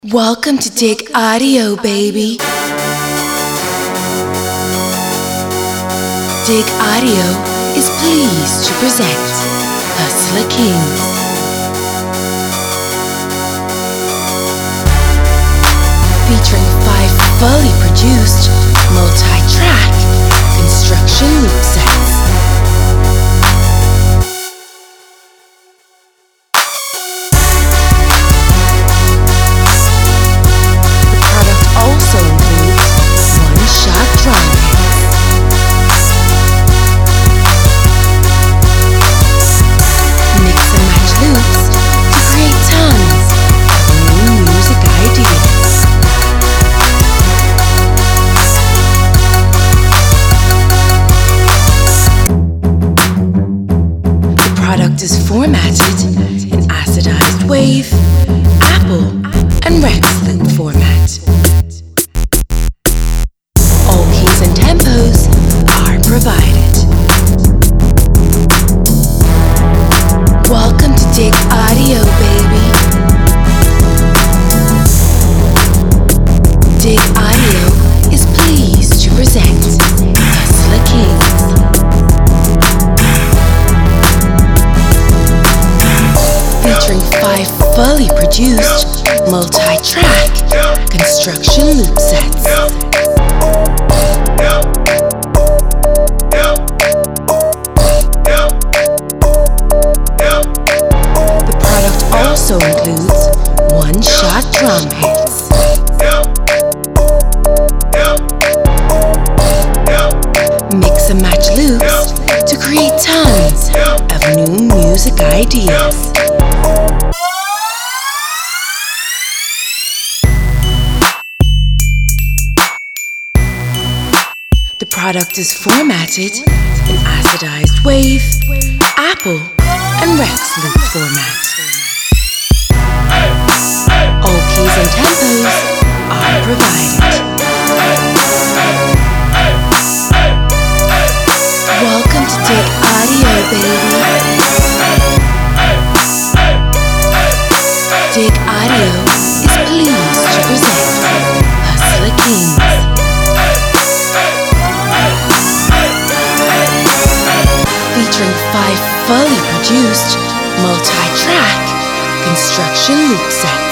Welcome to Dig Audio, baby. Dig Audio is pleased to present Hustler Kings. Featuring 5 fully produced, multi-track construction loop sets. Also includes one-shot drum mix and match loops to create tons of new music ideas. The product is formatted in acidized wave, Apple, and Rex loop format. And tempos are provided. Welcome to Dig Audio, baby. Dig Audio is pleased to present Hustler Kings. Featuring 5 fully produced, multi-track construction loop sets. Also includes one-shot drum hits. Mix and match loops to create tons of new music ideas. The product is formatted in acidized wave, Apple, and Rex loop format. All keys and tempos are provided. Welcome to Dig Audio, baby. Dig Audio is pleased to present Hustler Kings. Featuring 5 fully produced, multi-track construction loop sets.